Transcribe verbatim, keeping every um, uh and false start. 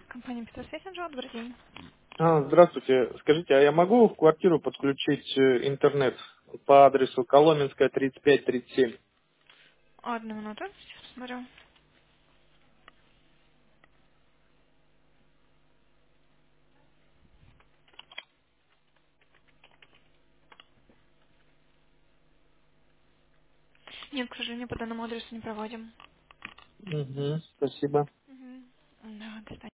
Компания Петросвет, добрый день. А, здравствуйте. Скажите, а я могу в квартиру подключить э, интернет по адресу Коломенская, тридцать пять тридцать семь? Одну минуту, сейчас посмотрю. Нет, к сожалению, по данному адресу не проводим. Угу, спасибо. Мгм. Да, до свидания.